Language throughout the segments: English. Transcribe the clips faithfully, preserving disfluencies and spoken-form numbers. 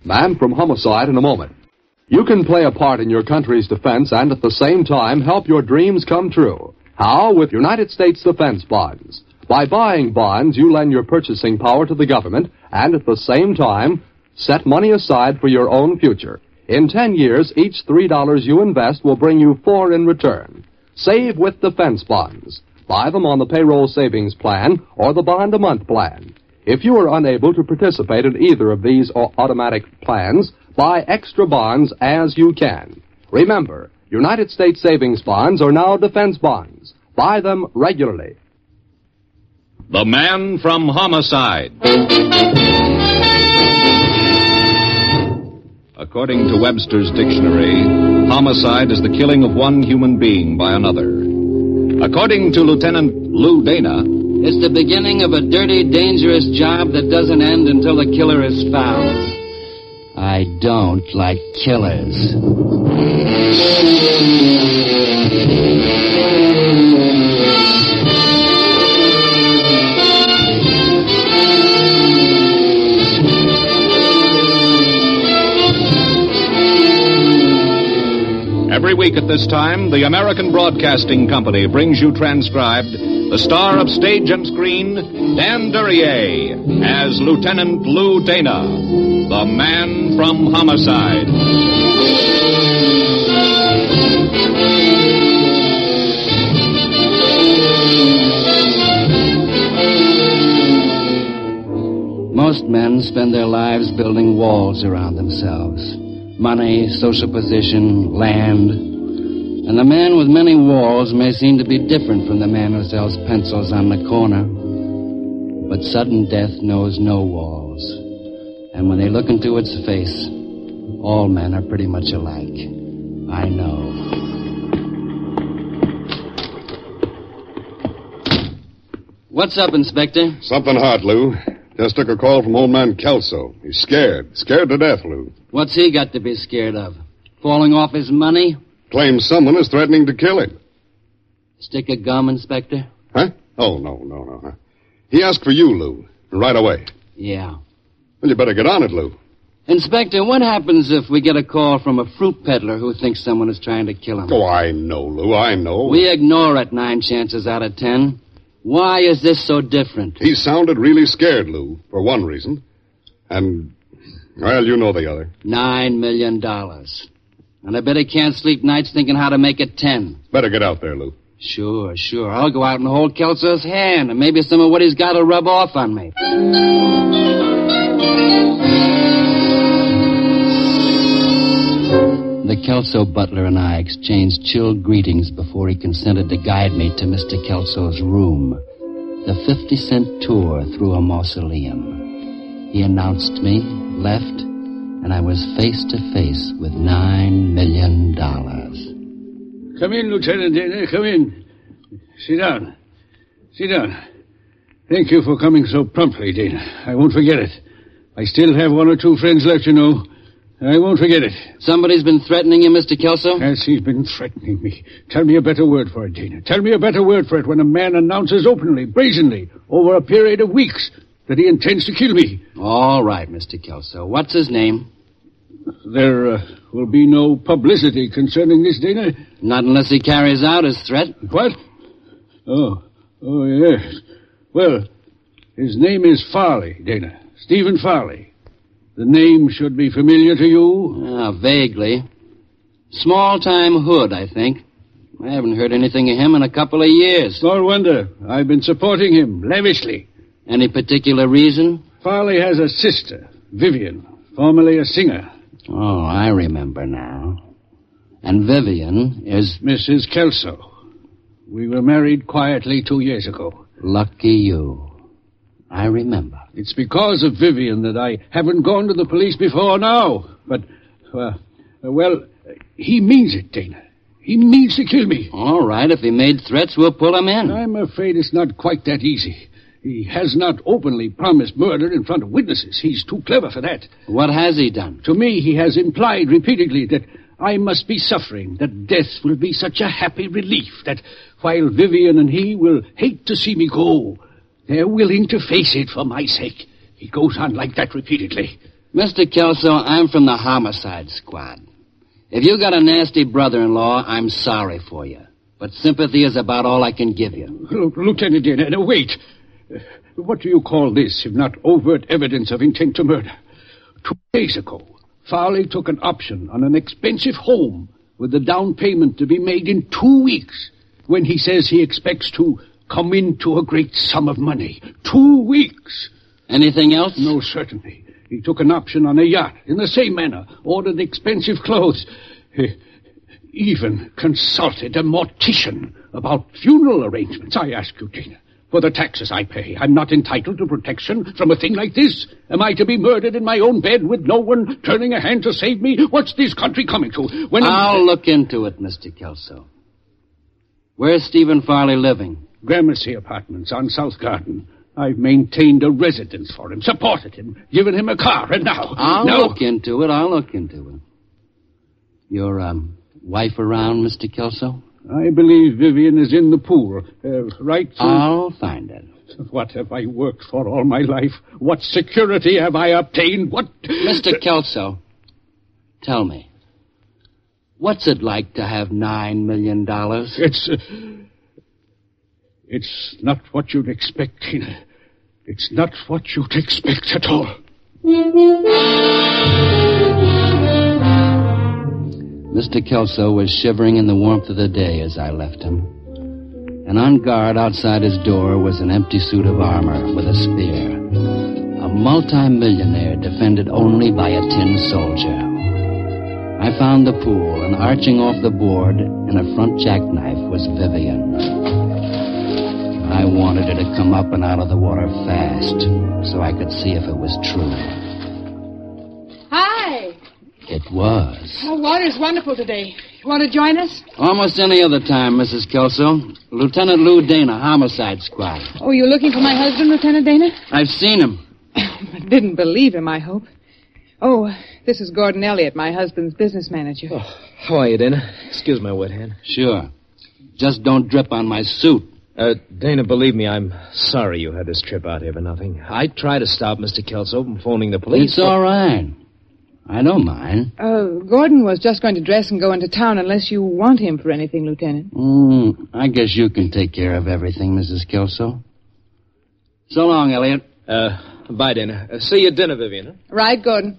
Man from Homicide in a moment. You can play a part in your country's defense and at the same time help your dreams come true. How? With United States Defense Bonds. By buying bonds, you lend your purchasing power to the government and at the same time set money aside for your own future. In ten years, each three dollars you invest will bring you four in return. Save with defense bonds. Buy them on the payroll savings plan or the bond-a-month plan. If you are unable to participate in either of these automatic plans, buy extra bonds as you can. Remember, United States savings bonds are now defense bonds. Buy them regularly. The Man from Homicide. According to Webster's dictionary, homicide is the killing of one human being by another. According to Lieutenant Lou Dana, it's the beginning of a dirty, dangerous job that doesn't end until the killer is found. I don't like killers. Every week at this time, the American Broadcasting Company brings you transcribed the star of stage and screen, Dan Duryea, as Lieutenant Lou Dana, the Man from Homicide. Most men spend their lives building walls around themselves. Money, social position, land. And the man with many walls may seem to be different from the man who sells pencils on the corner. But sudden death knows no walls. And when they look into its face, all men are pretty much alike. I know. What's up, Inspector? Something hot, Lou. Just took a call from old man Kelso. He's scared. Scared to death, Lou. What's he got to be scared of? Falling off his money? Claims someone is threatening to kill him. Stick of gum, Inspector? Huh? Oh, no, no, no. He asked for you, Lou. Right away. Yeah. Well, you better get on it, Lou. Inspector, what happens if we get a call from a fruit peddler who thinks someone is trying to kill him? Oh, I know, Lou. I know. We ignore it nine chances out of ten. Why is this so different? He sounded really scared, Lou, for one reason. And, well, you know the other. Nine million dollars. And I bet he can't sleep nights thinking how to make it ten. Better get out there, Lou. Sure, sure. I'll go out and hold Kelso's hand, and maybe some of what he's got will rub off on me. The Kelso butler and I exchanged chilled greetings before he consented to guide me to Mister Kelso's room, the fifty-cent tour through a mausoleum. He announced me, left, and I was face to face with nine million dollars. Come in, Lieutenant Dana, come in. Sit down. Sit down. Thank you for coming so promptly, Dana. I won't forget it. I still have one or two friends left, you know. I won't forget it. Somebody's been threatening you, Mister Kelso? Yes, he's been threatening me. Tell me a better word for it, Dana. Tell me a better word for it when a man announces openly, brazenly, over a period of weeks, that he intends to kill me. All right, Mister Kelso. What's his name? There uh, will be no publicity concerning this, Dana? Not unless he carries out his threat. What? Oh, oh, yes. Well, his name is Farley, Dana. Stephen Farley. The name should be familiar to you? Ah, vaguely. Small-time hood, I think. I haven't heard anything of him in a couple of years. No wonder. I've been supporting him lavishly. Any particular reason? Farley has a sister, Vivian, formerly a singer. Oh, I remember now. And Vivian is... Missus Kelso. We were married quietly two years ago. Lucky you. I remember. It's because of Vivian that I haven't gone to the police before now. But, uh, well, he means it, Dana. He means to kill me. All right, if he made threats, we'll pull him in. I'm afraid it's not quite that easy. He has not openly promised murder in front of witnesses. He's too clever for that. What has he done? To me, he has implied repeatedly that I must be suffering, that death will be such a happy relief, that while Vivian and he will hate to see me go, they're willing to face it for my sake. He goes on like that repeatedly. Mister Kelso, I'm from the homicide squad. If you got a nasty brother-in-law, I'm sorry for you. But sympathy is about all I can give you. Look, Lieutenant Dana, now wait. Uh, what do you call this, if not overt evidence of intent to murder? Two days ago, Farley took an option on an expensive home with the down payment to be made in two weeks when he says he expects to come into a great sum of money. Two weeks. Anything else? No, certainly. He took an option on a yacht in the same manner, ordered expensive clothes. He even consulted a mortician about funeral arrangements. I ask you, Dana, for the taxes I pay, I'm not entitled to protection from a thing like this? Am I to be murdered in my own bed with no one turning a hand to save me? What's this country coming to? When I'll I'm... look into it, Mister Kelso. Where's Stephen Farley living? Gramercy Apartments on South Garden. I've maintained a residence for him, supported him, given him a car, and now... I'll now... look into it, I'll look into it. Your, um, wife around, Mister Kelso? I believe Vivian is in the pool, uh, right? Through... I'll find it. What have I worked for all my life? What security have I obtained? What... Mister Kelso, tell me, what's it like to have nine million dollars? It's... Uh... It's not what you'd expect, Tina. It's not what you'd expect at all. Mister Kelso was shivering in the warmth of the day as I left him. And on guard outside his door was an empty suit of armor with a spear. A multi-millionaire defended only by a tin soldier. I found the pool, and arching off the board in a front jackknife was Vivian. I wanted her to come up and out of the water fast so I could see if it was true. Hi. It was. Oh, water's wonderful today. You want to join us? Almost any other time, Missus Kelso. Lieutenant Lou Dana, Homicide Squad. Oh, you looking for my husband, Lieutenant Dana? I've seen him. Didn't believe him, I hope. Oh, this is Gordon Elliott, my husband's business manager. Oh, how are you, Dana? Excuse my wet hand. Sure. Just don't drip on my suit. Uh, Dana, believe me, I'm sorry you had this trip out here for nothing. I tried to stop Mister Kelso from phoning the police. It's but... all right. I don't mind. Uh, Gordon was just going to dress and go into town unless you want him for anything, Lieutenant. Mm, I guess you can take care of everything, Missus Kelso. So long, Elliot. Uh, bye, Dana. Uh, see you at dinner, Vivian. Huh? Right, Gordon.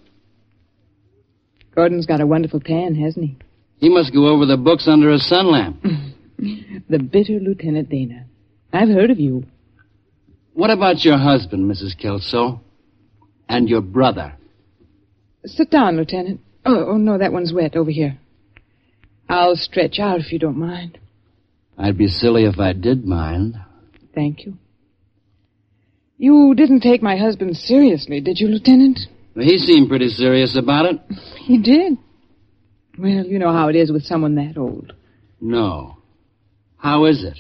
Gordon's got a wonderful tan, hasn't he? He must go over the books under a sun lamp. The bitter Lieutenant Dana. I've heard of you. What about your husband, Missus Kelso? And your brother? Sit down, Lieutenant. Oh, oh, no, that one's wet. Over here. I'll stretch out if you don't mind. I'd be silly if I did mind. Thank you. You didn't take my husband seriously, did you, Lieutenant? Well, he seemed pretty serious about it. He did. Well, you know how it is with someone that old. No. How is it?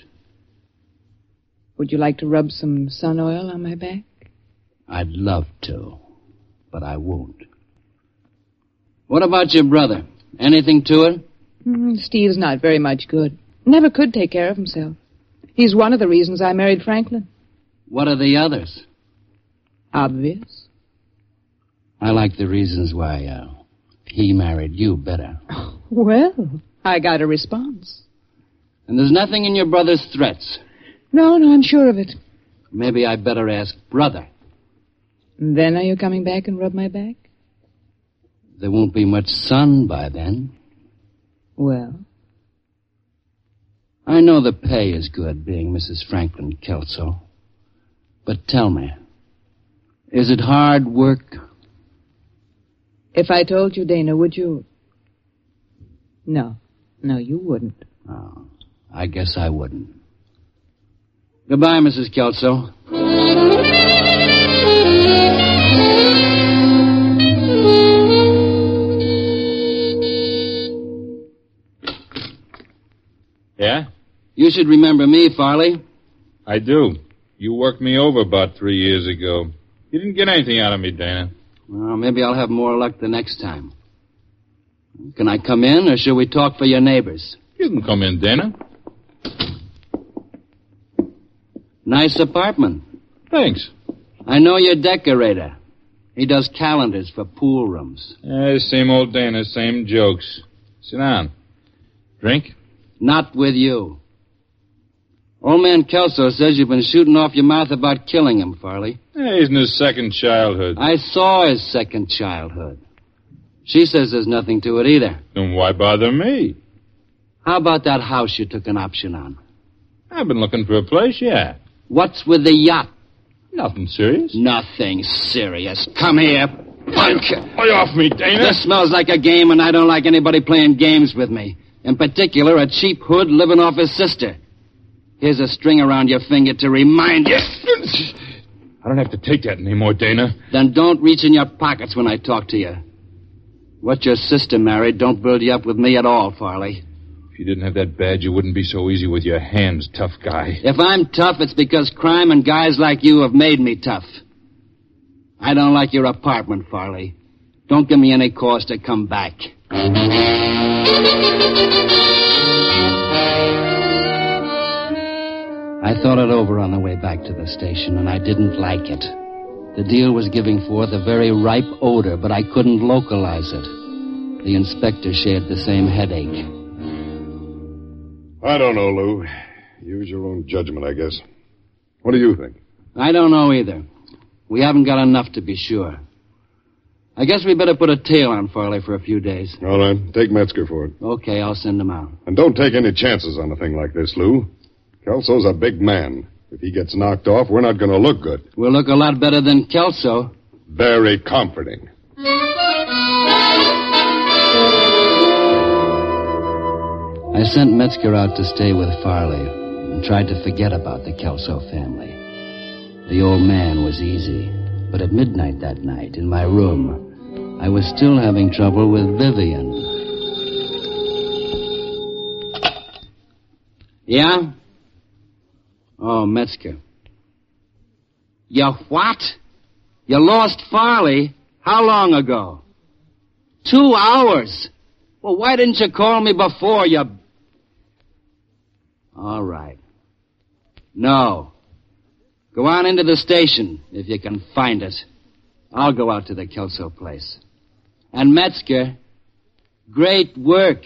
Would you like to rub some sun oil on my back? I'd love to, but I won't. What about your brother? Anything to it? Mm, Steve's not very much good. Never could take care of himself. He's one of the reasons I married Franklin. What are the others? Obvious. I like the reasons why uh, he married you better. Well, I got a response. And there's nothing in your brother's threats? No, no, I'm sure of it. Maybe I better ask brother. And then are you coming back and rub my back? There won't be much sun by then. Well? I know the pay is good, being Missus Franklin Kelso. But tell me, is it hard work? If I told you, Dana, would you? No. No, you wouldn't. Oh, I guess I wouldn't. Goodbye, Missus Kelso. Yeah? You should remember me, Farley. I do. You worked me over about three years ago. You didn't get anything out of me, Dana. Well, maybe I'll have more luck the next time. Can I come in, or shall we talk for your neighbors? You can come in, Dana. Nice apartment. Thanks. I know you're a decorator. He does calendars for pool rooms. Eh, same old Dana, same jokes. Sit down. Drink? Not with you. Old man Kelso says you've been shooting off your mouth about killing him, Farley. Eh, he's in his second childhood. I saw his second childhood. She says there's nothing to it either. Then why bother me? How about that house you took an option on? I've been looking for a place, yeah. What's with the yacht? Nothing serious. Nothing serious. Come here, punk. Lay off me, Dana. This smells like a game, and I don't like anybody playing games with me. In particular, a cheap hood living off his sister. Here's a string around your finger to remind you. I don't have to take that anymore, Dana. Then don't reach in your pockets when I talk to you. What your sister married don't build you up with me at all, Farley. If you didn't have that badge, you wouldn't be so easy with your hands, tough guy. If I'm tough, it's because crime and guys like you have made me tough. I don't like your apartment, Farley. Don't give me any cause to come back. I thought it over on the way back to the station, and I didn't like it. The deal was giving forth a very ripe odor, but I couldn't localize it. The inspector shared the same headache. I don't know, Lou. Use your own judgment, I guess. What do you think? I don't know either. We haven't got enough to be sure. I guess we better put a tail on Farley for a few days. All right. Take Metzger for it. Okay, I'll send him out. And don't take any chances on a thing like this, Lou. Kelso's a big man. If he gets knocked off, we're not going to look good. We'll look a lot better than Kelso. Very comforting. I sent Metzger out to stay with Farley and tried to forget about the Kelso family. The old man was easy, but at midnight that night, in my room, I was still having trouble with Vivian. Yeah? Oh, Metzger. You what? You lost Farley? How long ago? Two hours? Well, why didn't you call me before, you... All right. No. Go on into the station, if you can find it. I'll go out to the Kelso place. And Metzger, great work.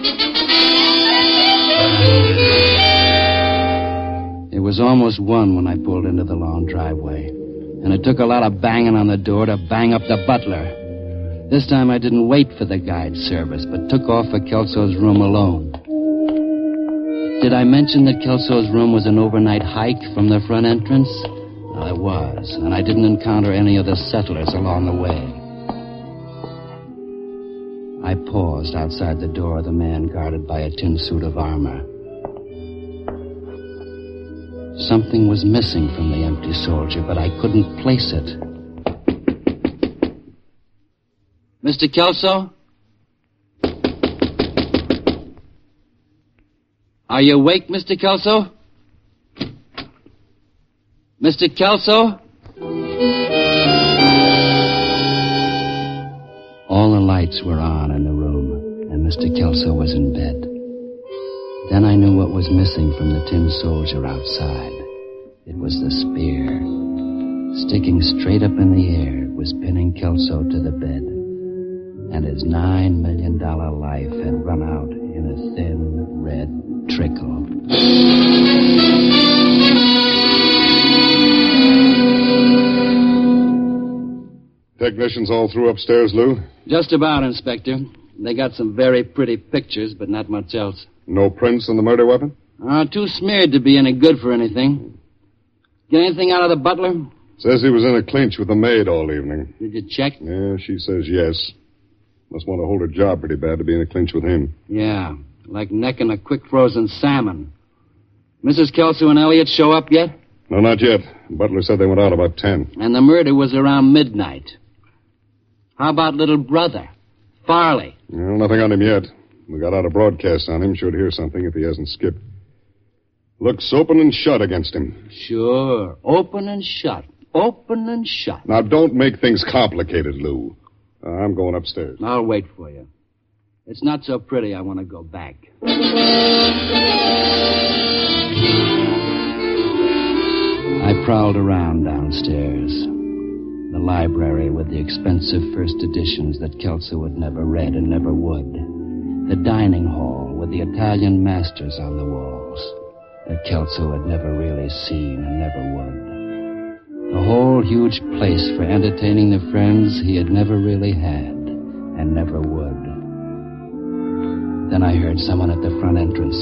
It was almost one when I pulled into the long driveway, and it took a lot of banging on the door to bang up the butler. This time I didn't wait for the guide service, but took off for Kelso's room alone. Did I mention that Kelso's room was an overnight hike from the front entrance? Well, it was, and I didn't encounter any of the settlers along the way. I paused outside the door of the man guarded by a tin suit of armor. Something was missing from the empty soldier, but I couldn't place it. Mister Kelso? Are you awake, Mister Kelso? Mister Kelso? All the lights were on in the room, and Mister Kelso was in bed. Then I knew what was missing from the tin soldier outside. It was the spear. Sticking straight up in the air, it was pinning Kelso to the bed. And his nine million dollar life had run out in a thin, red trickle. Technicians all through upstairs, Lou? Just about, Inspector. They got some very pretty pictures, but not much else. No prints on the murder weapon? Uh, too smeared to be any good for anything. Get anything out of the butler? Says he was in a clinch with the maid all evening. Did you check? Yeah, she says yes. Must want to hold her job pretty bad to be in a clinch with him. Yeah, like necking a quick-frozen salmon. Missus Kelso and Elliot show up yet? No, not yet. Butler said they went out about ten. And the murder was around midnight. How about little brother, Farley? Well, nothing on him yet. We got out a broadcast on him. Should hear something if he hasn't skipped. Looks open and shut against him. Sure. Open and shut. Open and shut. Now, don't make things complicated, Lou. Uh, I'm going upstairs. I'll wait for you. It's not so pretty I want to go back. I prowled around downstairs. The library with the expensive first editions that Kelso had never read and never would. The dining hall with the Italian masters on the walls that Kelso had never really seen and never would. The whole huge place for entertaining the friends he had never really had and never would. Then I heard someone at the front entrance.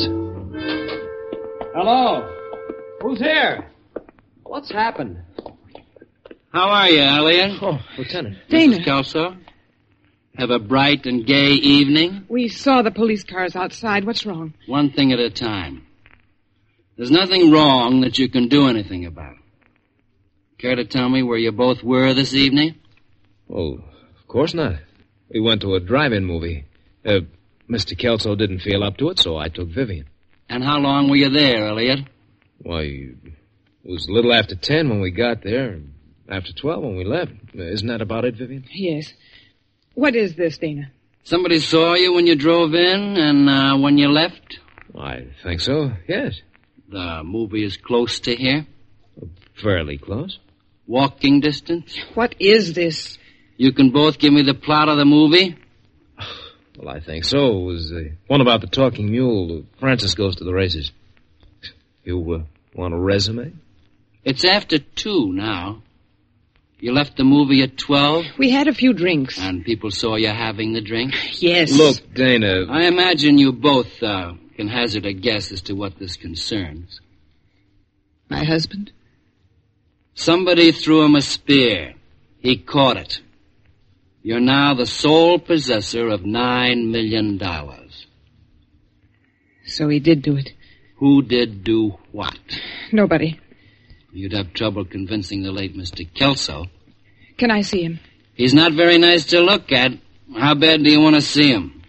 Hello? Who's here? What's happened? How are you, Elliot? Oh, Lieutenant. Dana. Missus Kelso? Have a bright and gay evening? We saw the police cars outside. What's wrong? One thing at a time. There's nothing wrong that you can do anything about. Care to tell me where you both were this evening? Oh, of course not. We went to a drive-in movie. Uh, Mister Kelso didn't feel up to it, so I took Vivian. And how long were you there, Elliot? Why, it was a little after ten when we got there, and after twelve when we left. Isn't that about it, Vivian? Yes. What is this, Dana? Somebody saw you when you drove in and uh, when you left? I think so, yes. The movie is close to here? Fairly close. Walking distance? What is this? You can both give me the plot of the movie? Well, I think so. It was uh, one about the talking mule. Francis goes to the races. You uh, want a resume? It's after two now. You left the movie at twelve? We had a few drinks. And people saw you having the drink? Yes. Look, Dana... I imagine you both uh, can hazard a guess as to what this concerns. My husband? Somebody threw him a spear. He caught it. You're now the sole possessor of nine million dollars. So he did do it. Who did do what? Nobody. You'd have trouble convincing the late Mister Kelso. Can I see him? He's not very nice to look at. How bad do you want to see him?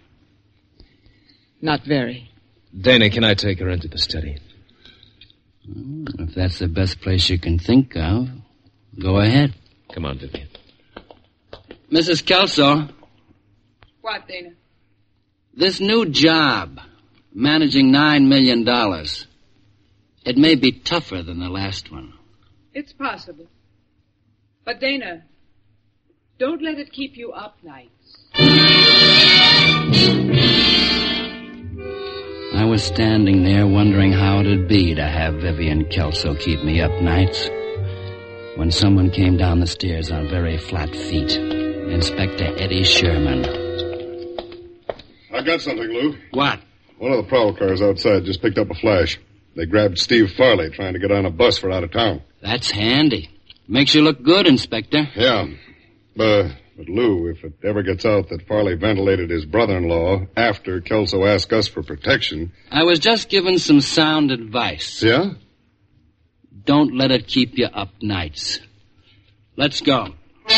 Not very. Dana, can I take her into the study? Well, if that's the best place you can think of, go ahead. Come on, Vivian. Missus Kelso. What, Dana? This new job, managing nine million dollars, it may be tougher than the last one. It's possible. But, Dana, don't let it keep you up nights. I was standing there wondering how it'd be to have Vivian Kelso keep me up nights when someone came down the stairs on very flat feet. Inspector Eddie Sherman. I got something, Lou. What? One of the prowl cars outside just picked up a flash. They grabbed Steve Farley trying to get on a bus for out of town. That's handy. Makes you look good, Inspector. Yeah. Uh, but, Lou, if it ever gets out that Farley ventilated his brother-in-law after Kelso asked us for protection... I was just given some sound advice. Yeah? Don't let it keep you up nights. Let's go.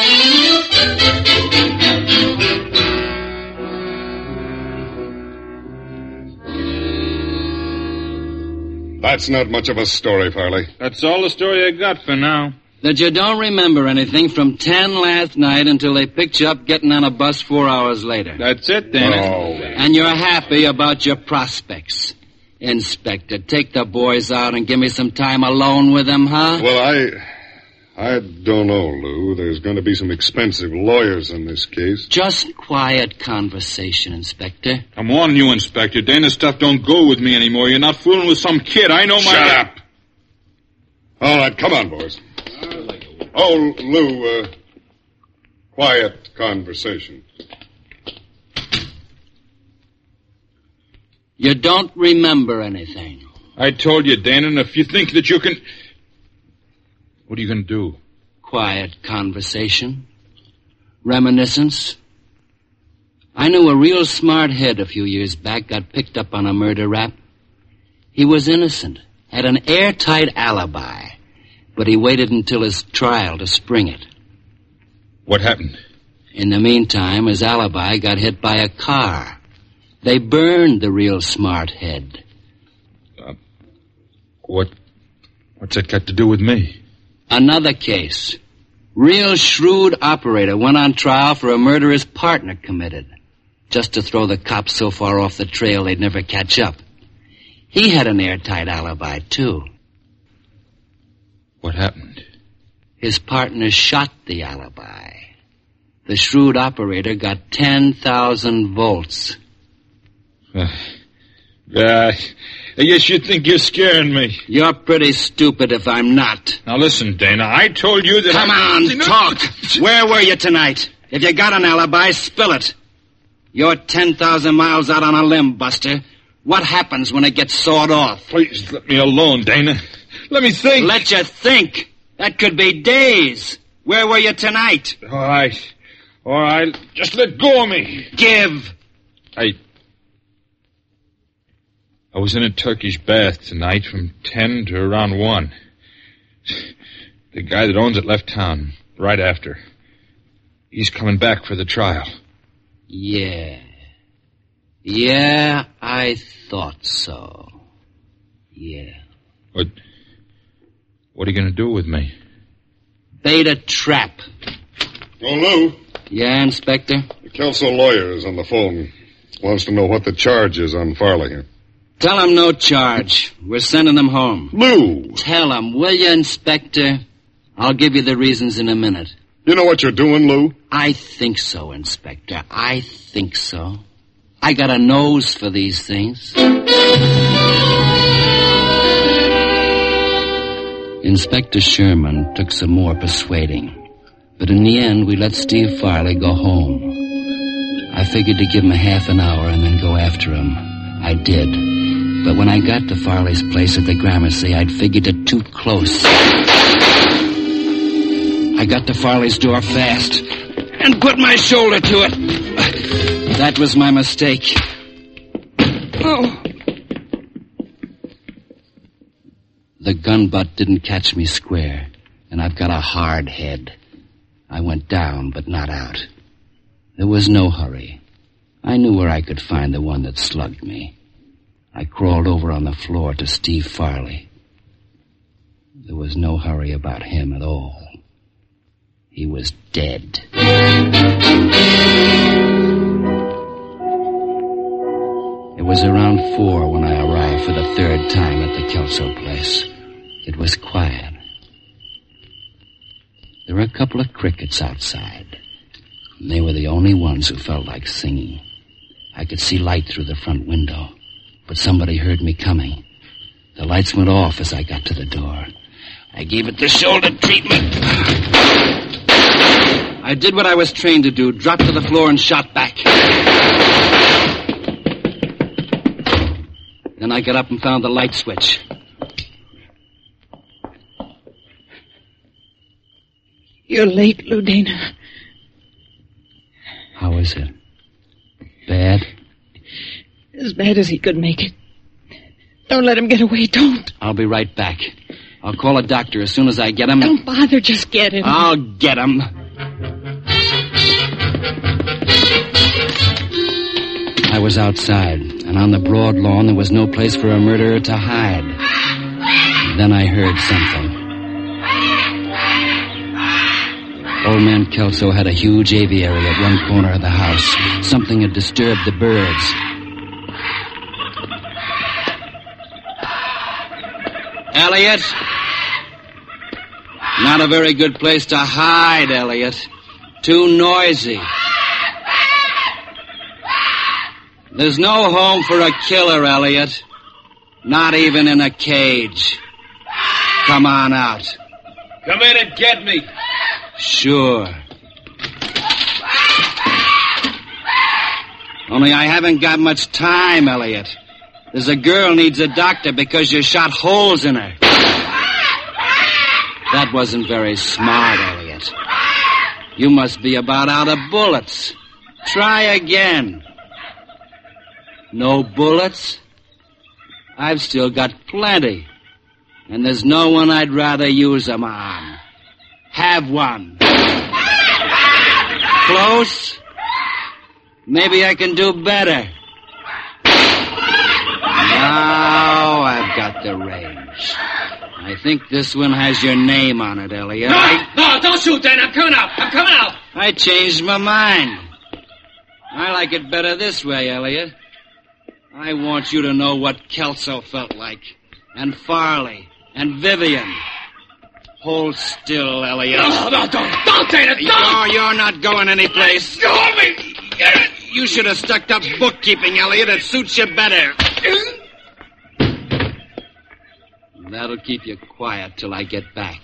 That's not much of a story, Farley. That's all the story I got for now. That you don't remember anything from ten last night until they picked you up getting on a bus four hours later. That's it, Dana. Oh. And you're happy about your prospects. Inspector, take the boys out and give me some time alone with them, huh? Well, I... I don't know, Lou. There's going to be some expensive lawyers in this case. Just quiet conversation, Inspector. I'm warning you, Inspector. Dana's stuff don't go with me anymore. You're not fooling with some kid. I know my... Shut up! All right, come on, boys. Oh, Lou, uh, quiet conversation. You don't remember anything. I told you, Dana, and if you think that you can... What are you going to do? Quiet conversation. Reminiscence. I knew a real smart head a few years back got picked up on a murder rap. He was innocent, had an airtight alibi, but he waited until his trial to spring it. What happened? In the meantime, his alibi got hit by a car. They burned the real smart head. Uh, what? What's that got to do with me? Another case. Real shrewd operator went on trial for a murder his partner committed, just to throw the cops so far off the trail they'd never catch up. He had an airtight alibi, too. What happened? His partner shot the alibi. The shrewd operator got ten thousand volts. Uh, uh, I guess you think you're scaring me. You're pretty stupid if I'm not. Now listen, Dana, I told you that... Come I... on, talk. Where were you tonight? If you got an alibi, spill it. You're ten thousand miles out on a limb, Buster. What happens when it gets sawed off? Please let me alone, Dana. Let me think. Let you think? That could be days. Where were you tonight? All right. All right. Just let go of me. Give. I... I was in a Turkish bath tonight from ten to around one. The guy that owns it left town right after. He's coming back for the trial. Yeah. Yeah, I thought so. Yeah. What... What are you going to do with me? Bait a trap. Oh, Lou. Yeah, Inspector? The Kelso lawyer is on the phone. Wants to know what the charge is on Farley here. Tell him no charge. We're sending him home. Lou! Tell him, will you, Inspector? I'll give you the reasons in a minute. You know what you're doing, Lou? I think so, Inspector. I think so. I got a nose for these things. Inspector Sherman took some more persuading. But in the end, we let Steve Farley go home. I figured to give him a half an hour and then go after him. I did. But when I got to Farley's place at the Gramercy, I'd figured it too close. I got to Farley's door fast and put my shoulder to it. That was my mistake. Oh. The gun butt didn't catch me square, and I've got a hard head. I went down, but not out. There was no hurry. I knew where I could find the one that slugged me. I crawled over on the floor to Steve Farley. There was no hurry about him at all. He was dead. It was around four when I arrived for the third time at the Kelso place. It was quiet. There were a couple of crickets outside. And they were the only ones who felt like singing. I could see light through the front window, but somebody heard me coming. The lights went off as I got to the door. I gave it the shoulder treatment. I did what I was trained to do, dropped to the floor and shot back. Then I got up and found the light switch. You're late, Lou Dana. How is it? Bad? As bad as he could make it. Don't let him get away, don't. I'll be right back. I'll call a doctor as soon as I get him. Don't bother, just get him. I'll get him. I was outside, and on the broad lawn there was no place for a murderer to hide. Then I heard something. Old man Kelso had a huge aviary at one corner of the house. Something had disturbed the birds. Elliot? Not a very good place to hide, Elliot. Too noisy. There's no home for a killer, Elliot. Not even in a cage. Come on out. Come in and get me. Sure. Only I haven't got much time, Elliot. There's a girl needs a doctor because you shot holes in her. That wasn't very smart, Elliot. You must be about out of bullets. Try again. No bullets? I've still got plenty. And there's no one I'd rather use them on. Have one. Close? Maybe I can do better. Now I've got the range. I think this one has your name on it, Elliot. No, I... no, don't shoot, Dan. I'm coming out. I'm coming out. I changed my mind. I like it better this way, Elliot. I want you to know what Kelso felt like. And Farley. And Vivian. Hold still, Elliot. No, no, don't, don't, Dana, don't! No, you're not going anyplace. Hold me! You should have stuck to bookkeeping, Elliot. It suits you better. That'll keep you quiet till I get back.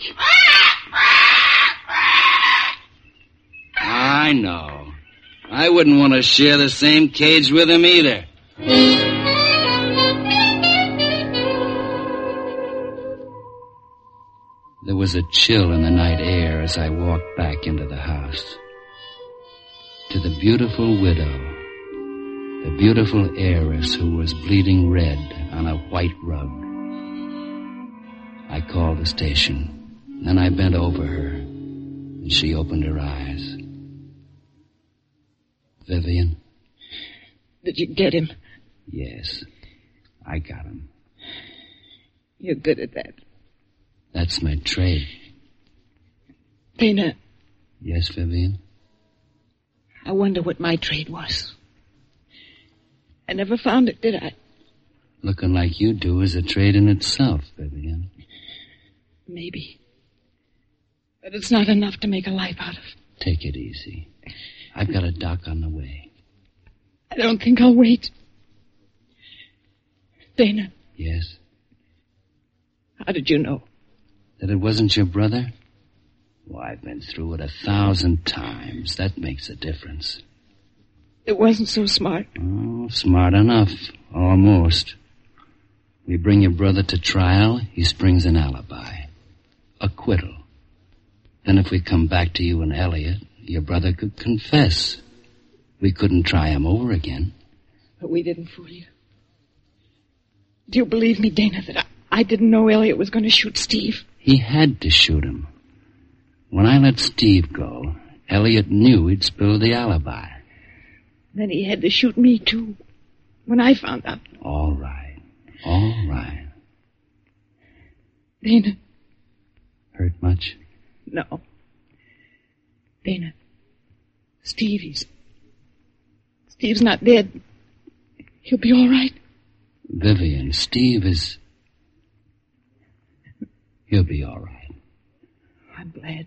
I know. I wouldn't want to share the same cage with him either. There was a chill in the night air as I walked back into the house. To the beautiful widow, the beautiful heiress who was bleeding red on a white rug. I called the station. Then I bent over her, and she opened her eyes. Vivian? Did you get him? Yes, I got him. You're good at that. That's my trade. Dana. Yes, Vivian? I wonder what my trade was. I never found it, did I? Looking like you do is a trade in itself, Vivian. Maybe. But it's not enough to make a life out of. Take it easy. I've got a doc on the way. I don't think I'll wait. Dana. Yes? How did you know? That it wasn't your brother? Well, I've been through it a thousand times. That makes a difference. It wasn't so smart. Oh, smart enough. Almost. We bring your brother to trial, he springs an alibi. Acquittal. Then if we come back to you and Elliot, your brother could confess. We couldn't try him over again. But we didn't fool you. Do you believe me, Dana, that I, I didn't know Elliot was going to shoot Steve? He had to shoot him. When I let Steve go, Elliot knew he'd spill the alibi. Then he had to shoot me, too, when I found out. All right. All right. Dana. Hurt much? No. Dana. Steve, he's... Steve's not dead. He'll be all right. Vivian, Steve is... He'll be all right. I'm glad.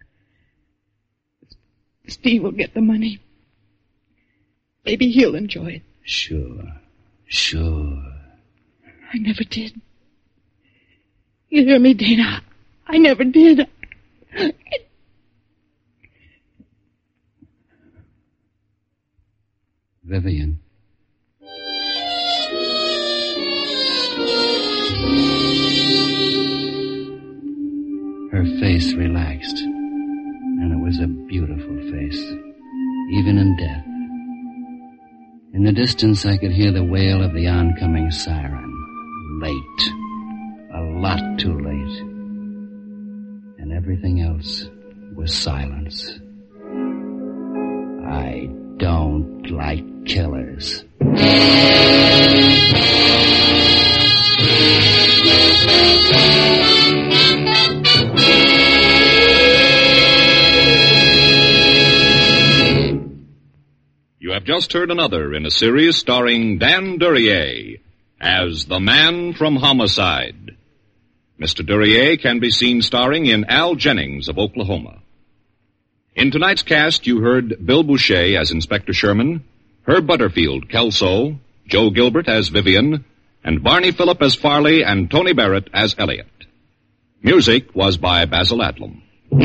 Steve will get the money. Maybe he'll enjoy it. Sure. Sure. I never did. You hear me, Dana? I never did. Vivian. Her face relaxed, and it was a beautiful face, even in death. In the distance, I could hear the wail of the oncoming siren. Late. A lot too late. And everything else was silence. I don't like killers. You have just heard another in a series starring Dan Duryea as the Man from Homicide. Mister Duryea can be seen starring in Al Jennings of Oklahoma. In tonight's cast, you heard Bill Boucher as Inspector Sherman, Herb Butterfield, Kelso, Joe Gilbert as Vivian, and Barney Phillip as Farley and Tony Barrett as Elliot. Music was by Basil Adlam.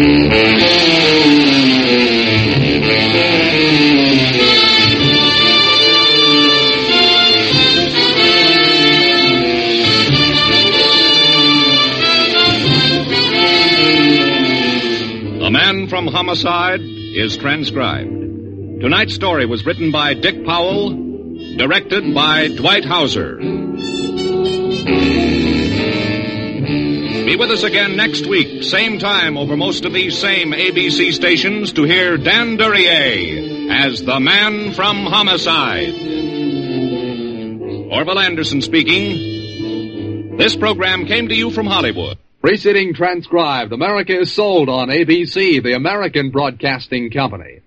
The Man from Homicide is transcribed. Tonight's story was written by Dick Powell, directed by Dwight Hauser. Be with us again next week, same time over most of these same A B C stations to hear Dan Duryea as the Man from Homicide. Orville Anderson speaking. This program came to you from Hollywood. Preceding transcribed, America is sold on A B C, the American Broadcasting Company.